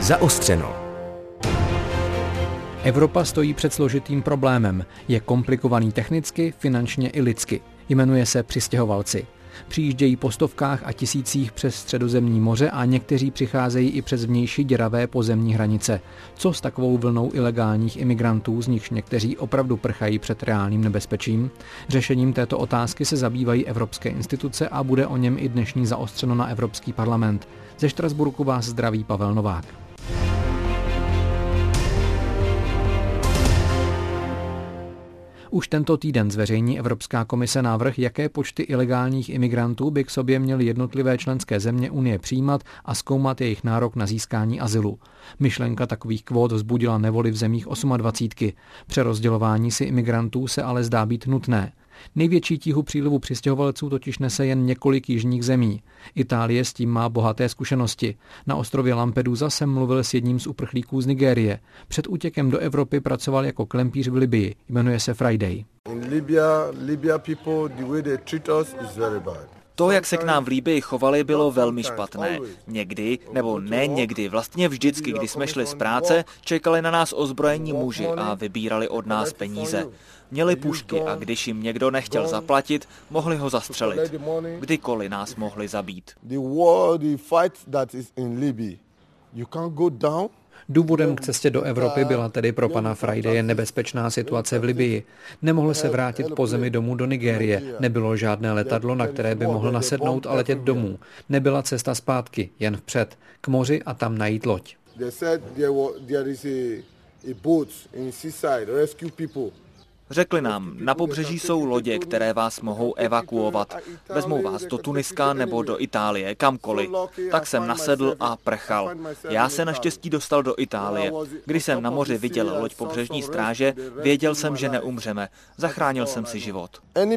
Zaostřeno. Evropa stojí před složitým problémem. Je komplikovaný technicky, finančně i lidsky. Jmenuje se přistěhovalci. Přijíždějí po stovkách a tisících přes Středozemní moře a někteří přicházejí i přes vnější děravé pozemní hranice. Co s takovou vlnou ilegálních imigrantů, z nichž někteří opravdu prchají před reálným nebezpečím? Řešením této otázky se zabývají evropské instituce a bude o něm i dnešní Zaostřeno na Evropský parlament. Ze Štrasburku vás zdraví Pavel Novák. Už tento týden zveřejní Evropská komise návrh, jaké počty ilegálních imigrantů by k sobě měly jednotlivé členské země Unie přijímat a zkoumat jejich nárok na získání azylu. Myšlenka takových kvót vzbudila nevoli v zemích 28. Přerozdělování si imigrantů se ale zdá být nutné. Největší tíhu přílivu přistěhovalců totiž nese jen několik jižních zemí. Itálie s tím má bohaté zkušenosti. Na ostrově Lampedusa jsem mluvil s jedním z uprchlíků z Nigérie. Před útěkem do Evropy pracoval jako klempíř v Libyi. Jmenuje se Friday. To, jak se k nám v Libyi chovali, bylo velmi špatné. Někdy, nebo ne někdy, vlastně vždycky, když jsme šli z práce, čekali na nás ozbrojení muži a vybírali od nás peníze. Měli pušky a když jim někdo nechtěl zaplatit, mohli ho zastřelit. Kdykoliv nás mohli zabít. Důvodem k cestě do Evropy byla tedy pro pana Fridaye nebezpečná situace v Libyi. Nemohl se vrátit po zemi domů do Nigérie. Nebylo žádné letadlo, na které by mohl nasednout a letět domů. Nebyla cesta zpátky, jen vpřed, k moři a tam najít loď. Řekli nám, na pobřeží jsou lodě, které vás mohou evakuovat. Vezmou vás do Tuniska nebo do Itálie, kamkoliv. Tak jsem nasedl a prchal. Já se naštěstí dostal do Itálie. Když jsem na moři viděl loď pobřežní stráže, věděl jsem, že neumřeme. Zachránil jsem si život.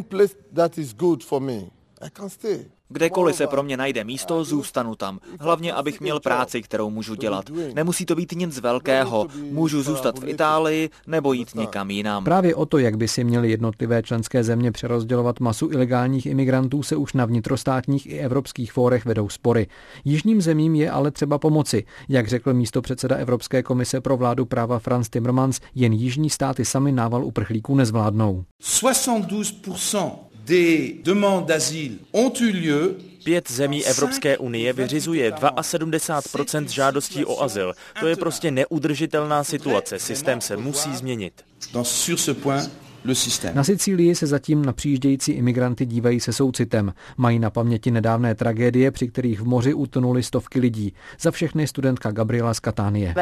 Kdekoliv se pro mě najde místo, zůstanu tam. Hlavně, abych měl práci, kterou můžu dělat. Nemusí to být nic velkého. Můžu zůstat v Itálii nebo jít někam jinam. Právě o to, jak by si měly jednotlivé členské země přerozdělovat masu ilegálních imigrantů, se už na vnitrostátních i evropských fórech vedou spory. Jižním zemím je ale třeba pomoci. Jak řekl místopředseda Evropské komise pro vládu práva Frans Timmermans, jen jižní státy sami nával uprchlíků nezvládnou. 72% des demandes d'asile ont eu lieu. 5 zemí Evropské unie vyřizuje 72% žádostí o azyl. To je prostě neudržitelná situace. Systém se musí změnit. Na Sicílii se zatím na přijíždějící imigranty dívají se soucitem. Mají na paměti nedávné tragédie, při kterých v moři utonuly stovky lidí. Za všechny studentka Gabriela z Katánie.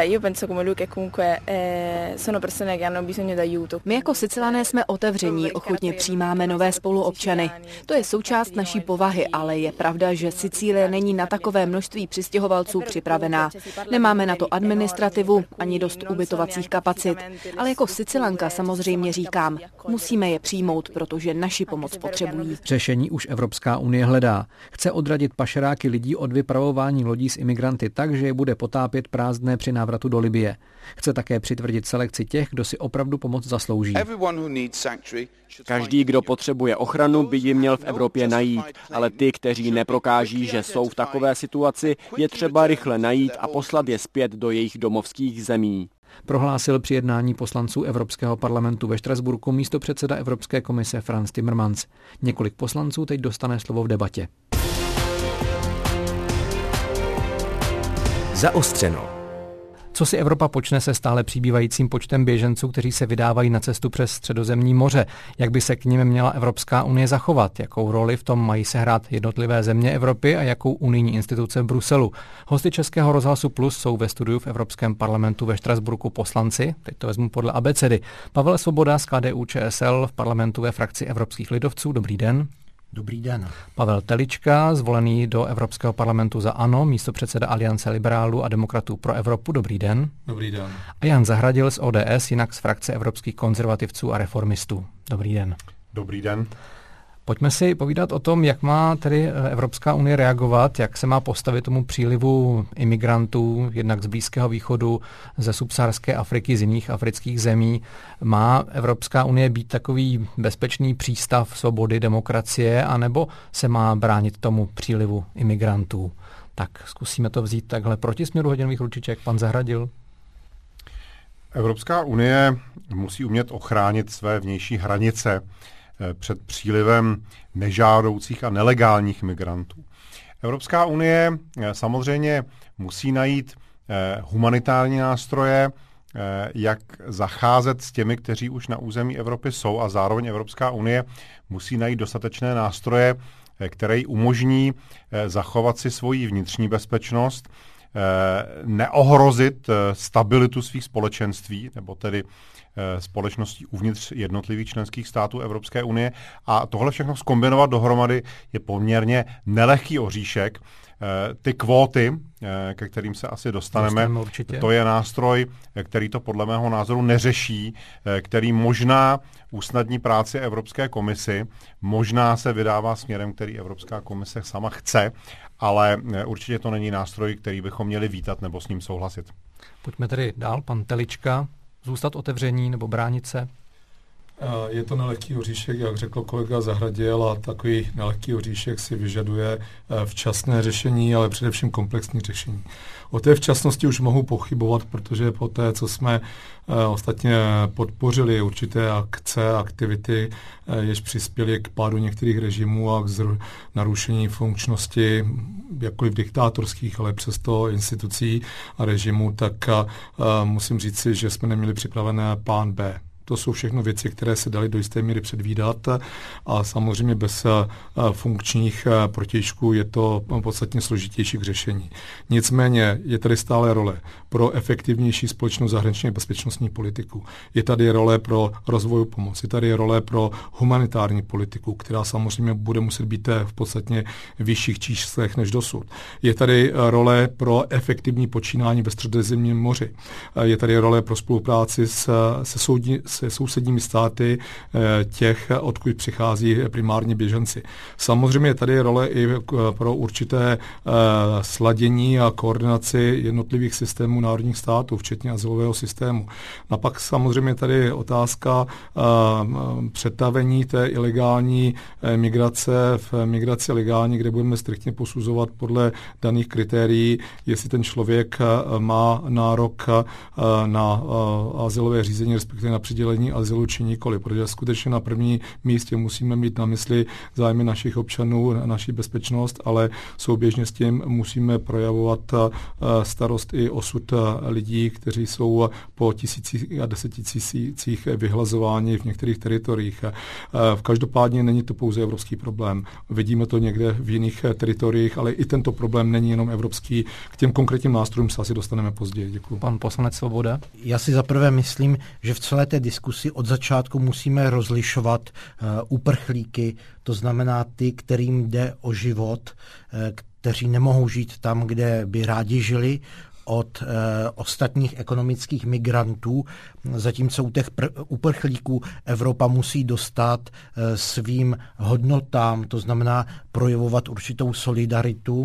My jako Sicilané jsme otevření, ochotně přijímáme nové spoluobčany. To je součást naší povahy, ale je pravda, že Sicílie není na takové množství přistěhovalců připravená. Nemáme na to administrativu ani dost ubytovacích kapacit. Ale jako Sicilanka samozřejmě říkám, musíme je přijmout, protože naši pomoc potřebují. Řešení už Evropská unie hledá. Chce odradit pašeráky lidí od vypravování lodí s imigranty tak, že je bude potápět prázdné při návratu do Libye. Chce také přitvrdit selekci těch, kdo si opravdu pomoc zaslouží. Každý, kdo potřebuje ochranu, by ji měl v Evropě najít, ale ty, kteří neprokáží, že jsou v takové situaci, je třeba rychle najít a poslat je zpět do jejich domovských zemí. Prohlásil při jednání poslanců Evropského parlamentu ve Štrasburku místopředseda Evropské komise Frans Timmermans. Několik poslanců teď dostane slovo v debatě. Zaostřeno. Co si Evropa počne se stále přibývajícím počtem běženců, kteří se vydávají na cestu přes Středozemní moře? Jak by se k nim měla Evropská unie zachovat? Jakou roli v tom mají sehrát jednotlivé země Evropy a jakou unijní instituce v Bruselu? Hosty Českého rozhlasu Plus jsou ve studiu v Evropském parlamentu ve Štrasburku poslanci, teď to vezmu podle abecedy. Pavel Svoboda z KDU-ČSL v parlamentu ve frakci Evropských lidovců. Dobrý den. Dobrý den. Pavel Telička, zvolený do Evropského parlamentu za ANO, místopředseda Aliance liberálů a demokratů pro Evropu. Dobrý den. Dobrý den. A Jan Zahradil z ODS, jinak z frakce Evropských konzervativců a reformistů. Dobrý den. Dobrý den. Pojďme si povídat o tom, jak má tedy Evropská unie reagovat, jak se má postavit tomu přílivu imigrantů, jednak z Blízkého východu, ze subsaharské Afriky, z jiných afrických zemí. Má Evropská unie být takový bezpečný přístav svobody, demokracie, anebo se má bránit tomu přílivu imigrantů? Tak zkusíme to vzít takhle proti směru hodinových ručiček. Pan Zahradil. Evropská unie musí umět ochránit své vnější hranice před přílivem nežádoucích a nelegálních migrantů. Evropská unie samozřejmě musí najít humanitární nástroje, jak zacházet s těmi, kteří už na území Evropy jsou, a zároveň Evropská unie musí najít dostatečné nástroje, které jí umožní zachovat si svoji vnitřní bezpečnost, neohrozit stabilitu svých společenství, nebo tedy společností uvnitř jednotlivých členských států Evropské unie. A tohle všechno zkombinovat dohromady je poměrně nelehký oříšek. Ty kvóty, ke kterým se asi dostaneme, to je nástroj, který to podle mého názoru neřeší, který možná usnadní práci Evropské komisi, možná se vydává směrem, který Evropská komise sama chce, ale určitě to není nástroj, který bychom měli vítat nebo s ním souhlasit. Pojďme tedy dál, pan Telička. Zůstat otevření nebo bránit se? Je to nelehký oříšek, jak řekl kolega Zahradil, a takový nelehký oříšek si vyžaduje včasné řešení, ale především komplexní řešení. O té včasnosti už mohu pochybovat, protože po té, co jsme ostatně podpořili určité akce, aktivity, jež přispěly k pádu některých režimů a k narušení funkčnosti jakkoliv diktátorských, ale přesto institucí a režimů, tak musím říci, že jsme neměli připravené plán B. To jsou všechno věci, které se daly do jisté míry předvídat, a samozřejmě bez funkčních protějšků je to podstatně složitější k řešení. Nicméně je tady stále role pro efektivnější společnou zahraniční bezpečnostní politiku. Je tady role pro rozvojovou pomoc, je tady role pro humanitární politiku, která samozřejmě bude muset být v podstatně vyšších číslech než dosud. Je tady role pro efektivní počínání ve Středozemním moři. Je tady role pro spolupráci se sousedními státy těch, odkud přichází primárně běženci. Samozřejmě je tady role i pro určité sladění a koordinaci jednotlivých systémů národních států, včetně azylového systému. A pak samozřejmě tady otázka přetavení té ilegální migrace v migraci legální, kde budeme striktně posuzovat podle daných kritérií, jestli ten člověk má nárok na azylové řízení, respektive na přidělení azylu či nikoli, protože skutečně na první místě musíme mít na mysli zájmy našich občanů, naši bezpečnost, ale souběžně s tím musíme projevovat starost i osud lidí, kteří jsou po tisících a desetitisících vyhlazováni v některých teritoriích. Každopádně není to pouze evropský problém. Vidíme to někde v jiných teritoriích, ale i tento problém není jenom evropský. K těm konkrétním nástrojům se asi dostaneme později. Děkuji. Pan poslanec Svoboda. Já si zaprvé myslím, že v celé té diskusi od začátku musíme rozlišovat uprchlíky, to znamená ty, kterým jde o život, kteří nemohou žít tam, kde by rádi žili, od ostatních ekonomických migrantů, zatímco u těch uprchlíků Evropa musí dostat svým hodnotám, to znamená projevovat určitou solidaritu,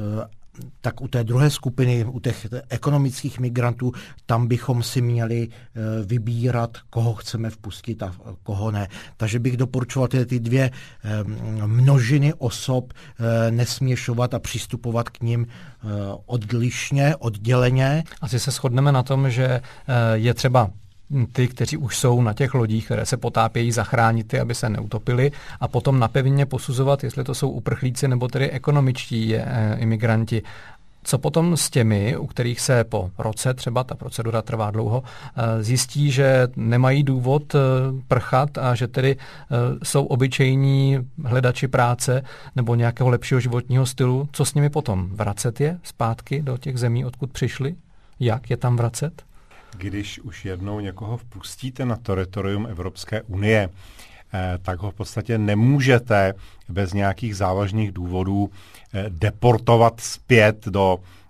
tak u té druhé skupiny, u těch ekonomických migrantů, tam bychom si měli vybírat, koho chceme vpustit a koho ne. Takže bych doporučoval ty dvě množiny osob nesměšovat a přistupovat k nim odlišně, odděleně. Asi se shodneme na tom, že je třeba ty, kteří už jsou na těch lodích, které se potápějí, zachránit ty, aby se neutopili, a potom napevně posuzovat, jestli to jsou uprchlíci nebo tedy ekonomičtí imigranti. Co potom s těmi, u kterých se po roce, třeba ta procedura trvá dlouho, zjistí, že nemají důvod prchat a že tedy jsou obyčejní hledači práce nebo nějakého lepšího životního stylu? Co s nimi potom? Vracet je zpátky do těch zemí, odkud přišli? Jak je tam vracet? Když už jednou někoho vpustíte na teritorium Evropské unie, tak ho v podstatě nemůžete bez nějakých závažných důvodů deportovat zpět do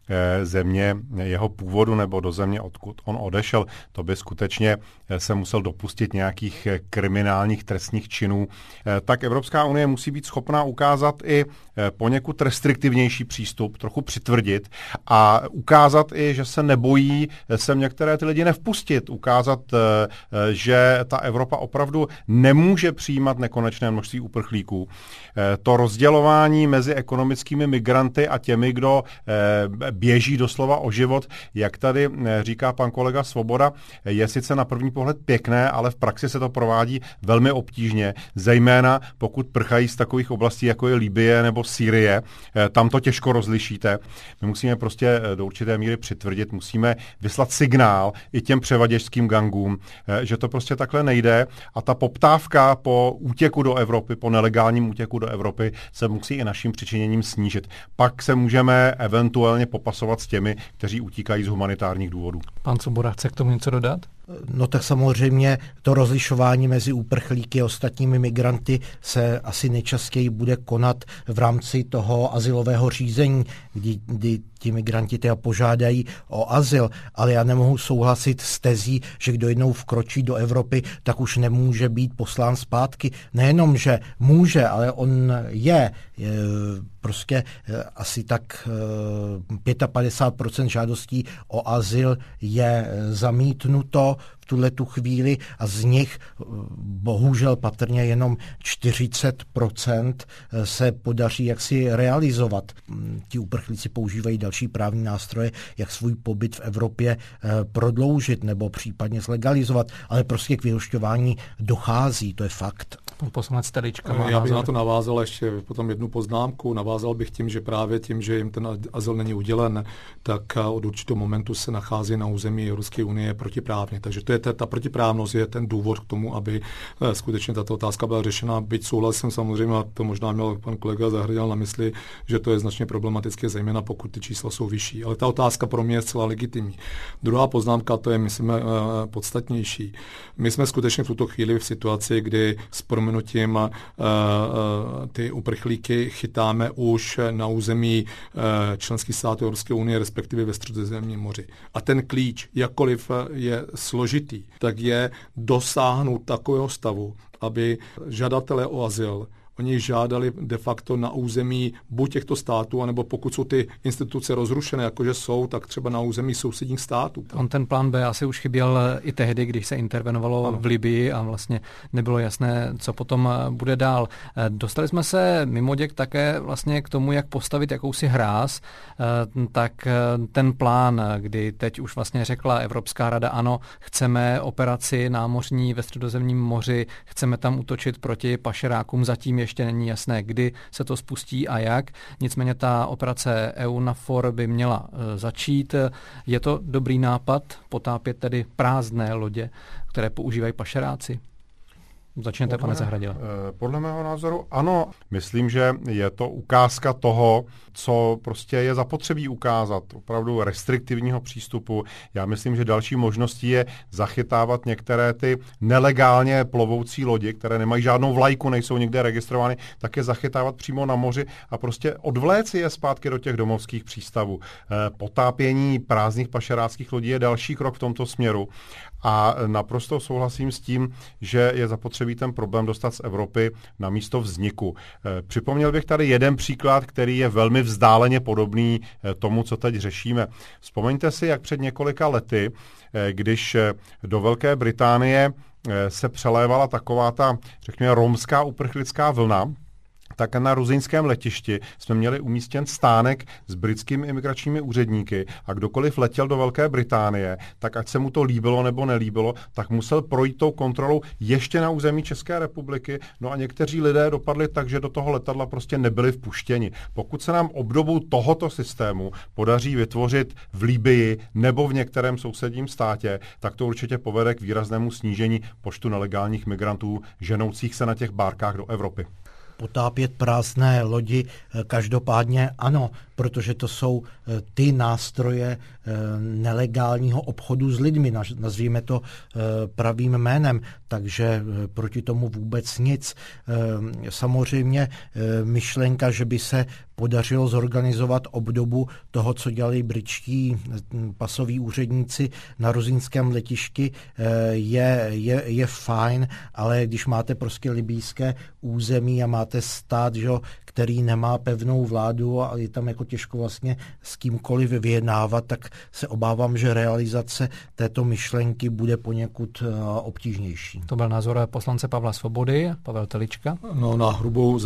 země jeho původu nebo do země, odkud on odešel. To by skutečně se musel dopustit nějakých kriminálních trestních činů. Tak Evropská unie musí být schopná ukázat i poněkud restriktivnější přístup, trochu přitvrdit a ukázat i, že se nebojí sem některé ty lidi nevpustit. Ukázat, že ta Evropa opravdu nemůže přijímat nekonečné množství uprchlíků. To rozdělování mezi ekonomickými migranty a těmi, kdo běží doslova o život, jak tady říká pan kolega Svoboda, je sice na první pohled pěkné, ale v praxi se to provádí velmi obtížně, zejména pokud prchají z takových oblastí, jako je Libye nebo Sýrie. Tam to těžko rozlišíte. My musíme prostě do určité míry přitvrdit, musíme vyslat signál i těm převaděčským gangům, že to prostě takhle nejde a ta poptávka po útěku do Evropy, po nelegálním útěku do Evropy se musí i naším přičiněním snížit. Pak se můžeme eventuálně popasovat s těmi, kteří utíkají z humanitárních důvodů. Pan Svoboda chce k tomu něco dodat? No tak samozřejmě to rozlišování mezi uprchlíky a ostatními migranty se asi nejčastěji bude konat v rámci toho azylového řízení, kdy ti migranti teda požádají o azyl, ale já nemohu souhlasit s tezí, že kdo jednou vkročí do Evropy, tak už nemůže být poslán zpátky. Nejenom, že může, ale on je prostě asi tak 55% žádostí o azyl je zamítnuto v tuhletu chvíli a z nich bohužel patrně jenom 40% se podaří jaksi realizovat. Ti uprchlíci používají další právní nástroje, jak svůj pobyt v Evropě prodloužit nebo případně zlegalizovat, ale prostě k vyhošťování dochází, to je fakt. Pan poslanec Telička má Já bych názor. na to navázal ještě potom jednu poznámku. Navázal bych tím, že právě tím, že jim ten azyl není udělen, tak od určitého momentu se nachází na území Evropské unie protiprávně. Takže to je ta protiprávnost je ten důvod k tomu, aby skutečně tato otázka byla řešena. Byť souhlasím samozřejmě, a to možná měl pan kolega Zahradil na mysli, že to je značně problematické, zejména pokud ty čísla jsou vyšší. Ale ta otázka pro mě je zcela legitimní. Druhá poznámka, to je, myslím, podstatnější. My jsme skutečně v tuto chvíli v situaci, kdy s prominutím ty uprchlíky chytáme už na území členských států Evropské unie, respektive ve Středozemním moři. A ten klíč, jakkoliv je složitý, tak je dosáhnout takového stavu, aby žadatelé o azyl oni žádali de facto na území buď těchto států, anebo pokud jsou ty instituce rozrušené, jakože jsou, tak třeba na území sousedních států. On ten plán B asi už chyběl i tehdy, když se intervenovalo v Libyi a vlastně nebylo jasné, co potom bude dál. Dostali jsme se mimoděk také vlastně k tomu, jak postavit jakousi hráz, tak ten plán, kdy teď už vlastně řekla Evropská rada, ano, chceme operaci námořní ve Středozemním moři, chceme tam útočit proti pašerákům, zatím ještě není jasné, kdy se to spustí a jak. Nicméně ta operace EUNAVFOR by měla začít. Je to dobrý nápad potápět tedy prázdné lodě, které používají pašeráci? Začněte, pane Zahradil. Podle mého názoru ano. Myslím, že je to ukázka toho, co prostě je zapotřebí ukázat. Opravdu restriktivního přístupu. Já myslím, že další možností je zachytávat některé ty nelegálně plovoucí lodi, které nemají žádnou vlajku, nejsou nikde registrovány, tak je zachytávat přímo na moři a prostě odvléci je zpátky do těch domovských přístavů. Potápění prázdných pašeráckých lodí je další krok v tomto směru. A naprosto souhlasím s tím, že je zapotřebí ten problém dostat z Evropy na místo vzniku. Připomněl bych tady jeden příklad, který je velmi vzdáleně podobný tomu, co teď řešíme. Vzpomeňte si, jak před několika lety, když do Velké Británie se přelévala taková ta, řekněme, romská uprchlická vlna, tak na ruzyňském letišti jsme měli umístěn stánek s britskými imigračními úředníky a kdokoliv letěl do Velké Británie, tak ať se mu to líbilo nebo nelíbilo, tak musel projít tou kontrolou ještě na území České republiky. No a někteří lidé dopadli tak, že do toho letadla prostě nebyli vpuštěni. Pokud se nám obdobu tohoto systému podaří vytvořit v Libyi nebo v některém sousedním státě, tak to určitě povede k výraznému snížení počtu nelegálních migrantů ženoucích se na těch bárkách do Evropy. Potápět prázdné lodi, každopádně ano, protože to jsou ty nástroje nelegálního obchodu s lidmi, nazvíme to pravým jménem. takže proti tomu vůbec nic. Samozřejmě myšlenka, že by se podařilo zorganizovat obdobu toho, co dělali britští pasoví úředníci na rusínském letišti, je fajn, ale když máte prostě libýské území a máte stát, že, který nemá pevnou vládu a je tam jako těžko vlastně s kýmkoliv vyjednávat, tak se obávám, že realizace této myšlenky bude poněkud obtížnější. To byl názor poslance Pavla Svobody, Pavel Telička. No, na hrubou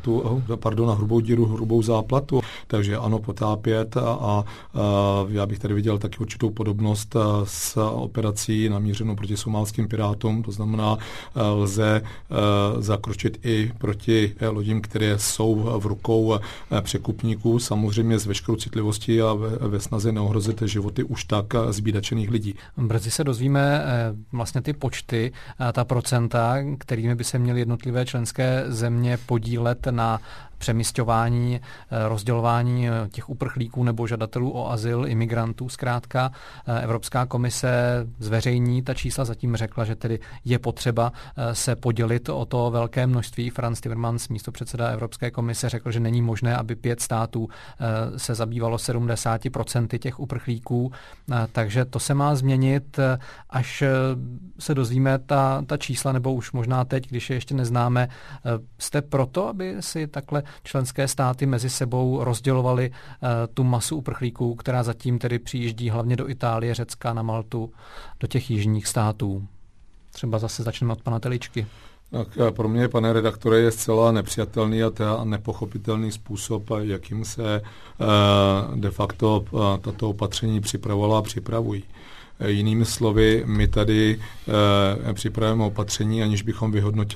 díru, hrubou záplatu, takže ano, potápět a já bych tady viděl taky určitou podobnost s operací namířenou proti somálským pirátům, to znamená, lze zakročit i proti lodím, které jsou v rukou překupníků, samozřejmě s veškerou citlivostí a ve snaze neohrozit životy už tak zbídačených lidí. Brzy se dozvíme vlastně ty počty, ta procenta, kterými by se měly jednotlivé členské země podílet na přemisťování, rozdělování těch uprchlíků nebo žadatelů o azyl, imigrantů zkrátka. Evropská komise zveřejní ta čísla, zatím řekla, že tedy je potřeba se podělit o to velké množství. Frans Timmermans, místopředseda Evropské komise, řekl, že není možné, aby 5 států se zabývalo 70% těch uprchlíků, takže to se má změnit, až se dozvíme ta čísla, nebo už možná teď, když je ještě neznáme. Jste proto, aby si takhle členské státy mezi sebou rozdělovaly tu masu uprchlíků, která zatím tedy přijíždí hlavně do Itálie, Řecka, na Maltu, do těch jižních států? Třeba zase začneme od pana Teličky. Tak pro mě, pane redaktore, je zcela nepřijatelný a nepochopitelný způsob, jakým se de facto tato opatření připravovala a připravují. Jinými slovy, my tady připravujeme opatření, aniž bychom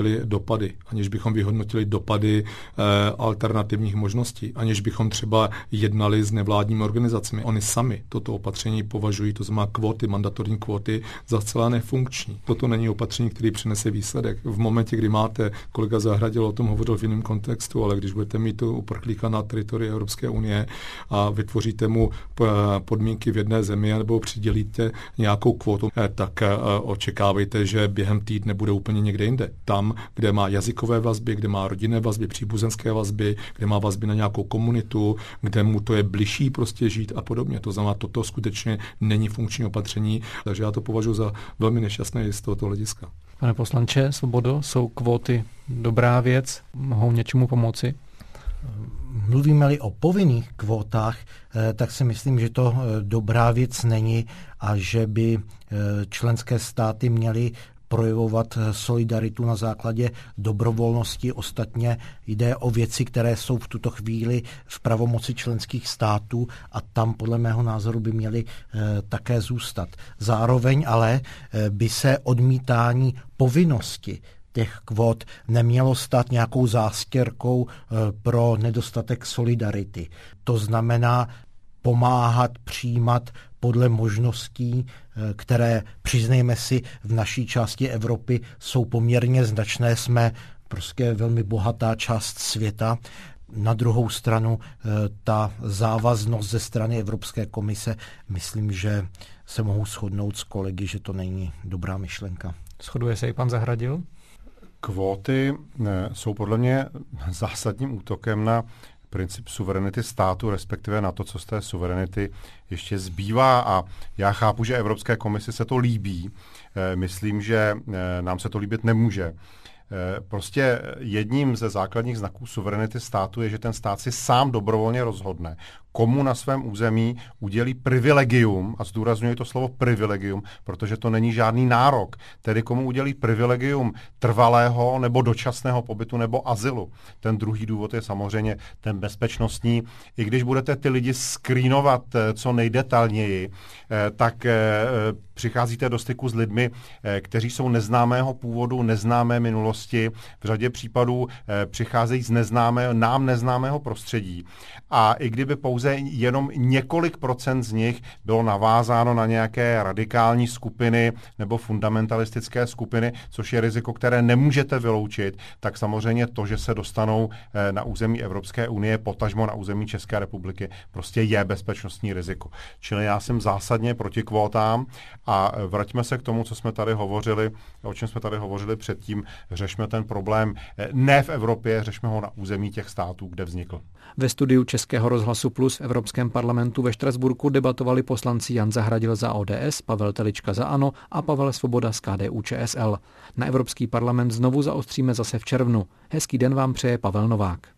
vyhodnotili dopady alternativních možností, aniž bychom třeba jednali s nevládními organizacemi. Oni sami toto opatření považují, to znamená kvóty, mandatorní kvóty, za zcela nefunkční. Toto není opatření, který přinese výsledek. V momentě, kdy máte, kolega Zahradil o tom hovořil v jiném kontextu, ale když budete mít uprchlíka na teritoriu Evropské unie a vytvoříte mu podmínky v jedné zemi nebo přidělíte nějakou kvotu, tak očekávejte, že během týdne bude úplně někde jinde. Tam, kde má jazykové vazby, kde má rodinné vazby, příbuzenské vazby, kde má vazby na nějakou komunitu, kde mu to je bližší prostě žít a podobně. To znamená, toto skutečně není funkční opatření, takže já to považuji za velmi nešťastné z tohoto hlediska. Pane poslanče Svobodo, jsou kvóty dobrá věc? Mohou něčemu pomoci? Mluvíme-li o povinných kvótách, tak si myslím, že to dobrá věc není a že by členské státy měly projevovat solidaritu na základě dobrovolnosti. Ostatně jde o věci, které jsou v tuto chvíli v pravomoci členských států a tam podle mého názoru by měly také zůstat. Zároveň ale by se odmítání povinnosti těch kvót nemělo stát nějakou zástěrkou pro nedostatek solidarity. To znamená pomáhat, přijímat podle možností, které, přiznejme si, v naší části Evropy jsou poměrně značné. Jsme prostě velmi bohatá část světa. Na druhou stranu ta závaznost ze strany Evropské komise, myslím, že se mohu shodnout s kolegy, že to není dobrá myšlenka. Shoduje se i pan Zahradil? Kvóty jsou podle mě zásadním útokem na princip suverenity státu, respektive na to, co z té suverenity ještě zbývá. A já chápu, že Evropské komisi se to líbí. Myslím, že nám se to líbit nemůže. Prostě jedním ze základních znaků suverenity státu je, že ten stát si sám dobrovolně rozhodne, komu na svém území udělí privilegium, a zdůrazňuji to slovo privilegium, protože to není žádný nárok, tedy komu udělí privilegium trvalého nebo dočasného pobytu nebo azylu. Ten druhý důvod je samozřejmě ten bezpečnostní. I když budete ty lidi skrínovat co nejdetailněji, tak přicházíte do styku s lidmi, kteří jsou neznámého původu, neznámé minulosti, v řadě případů přicházejí z nám neznámého prostředí. A i kdyby pouze pouze jenom několik procent z nich bylo navázáno na nějaké radikální skupiny nebo fundamentalistické skupiny, což je riziko, které nemůžete vyloučit, tak samozřejmě to, že se dostanou na území Evropské unie, potažmo na území České republiky, prostě je bezpečnostní riziko. Čili já jsem zásadně proti kvótám a vraťme se k tomu, co jsme tady hovořili, o čem jsme tady hovořili předtím, řešme ten problém ne v Evropě, řešme ho na území těch států, kde vznikl. Ve studiu Českého rozhlasu Plus v Evropském parlamentu ve Štrasburku debatovali poslanci Jan Zahradil za ODS, Pavel Telička za ANO a Pavel Svoboda z KDU-ČSL. Na Evropský parlament znovu zaostříme zase v červnu. Hezký den vám přeje Pavel Novák.